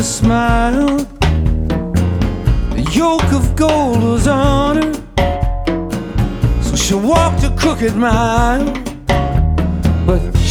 her smiled. The yoke of gold was on her, so she walked a crooked mile. But